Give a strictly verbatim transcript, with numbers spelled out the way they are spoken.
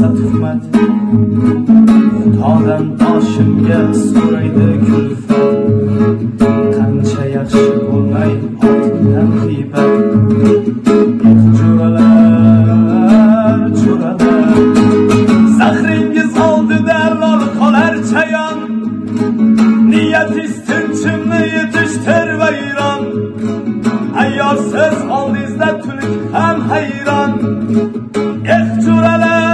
bo'lsa tuhmat, tog'dan toshimga so'raydi kulfat. Qancha yaxshi bo'lmay xotindan g'iybat. Jo'ralar, jo'ralar, zahringiz oldida lol qolar chayon. Niyatingiz tinchimni yetishtir vayron. Ayyorsiz oldingizda tulk ham hayron. Eh jo'ralar,